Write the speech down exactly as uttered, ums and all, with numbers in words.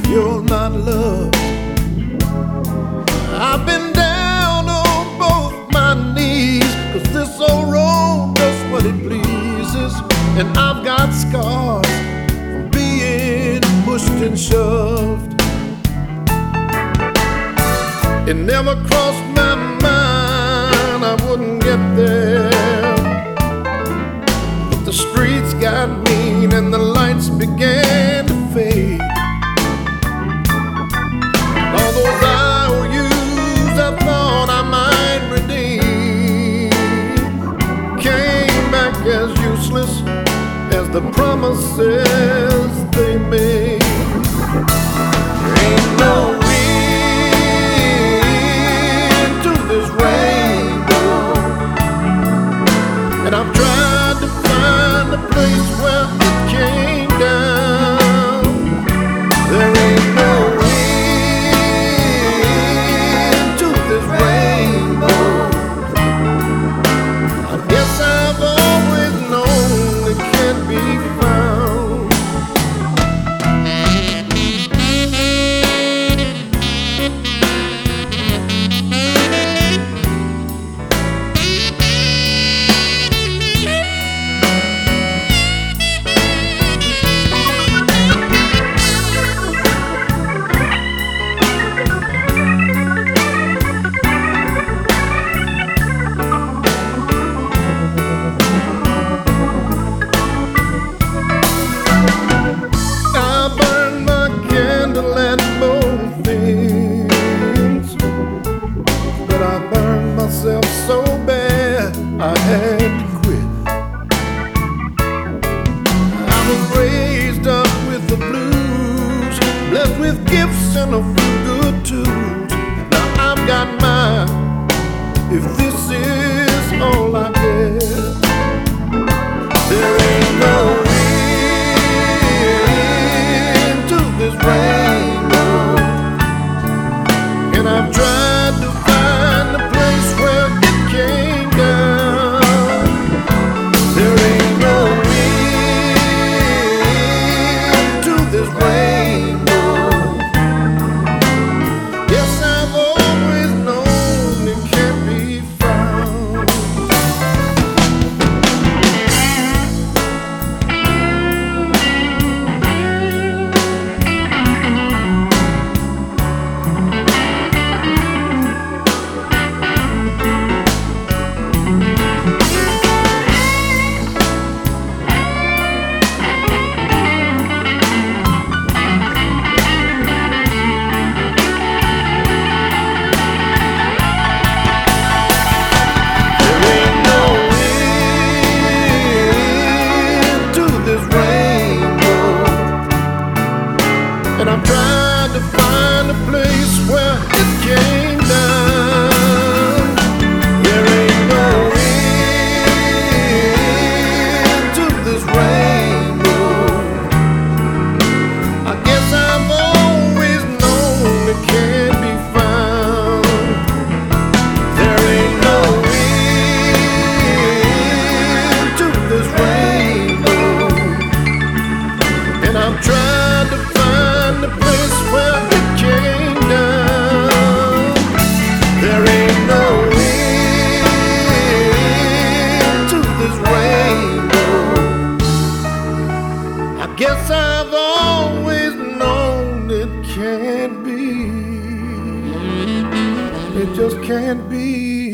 you're not loved. I've been down on both my knees, 'cause this old road does what it pleases. And I've got scars from being pushed and shoved. It never crossed my mind I wouldn't get there, but the streets got mean and the lights began to fade. All those I O Us I thought I might redeem came back as useless as the promises they made. Ain't no end to this rainbow, and I've tried to find a place where it came down. There ain't no end to this rainbow. I guess I've always known it can't be found. So bad I had to quit. I was raised up with the blues, blessed with gifts and a few good tools. Now I've got mine, if this is all I get. There ain't no end to this rainbow, and I've tried to find a place where it came down. There ain't no end to this rainbow. Yes, I've always known it can't be found. And I'm trying to find a place where it came down. There ain't no end to this rainbow. I guess I've always known it can't be found. There ain't no end to this rainbow, and I'm trying to find the place where it came down. There ain't no end to this rainbow. I guess I've always known it can't be. It just can't be.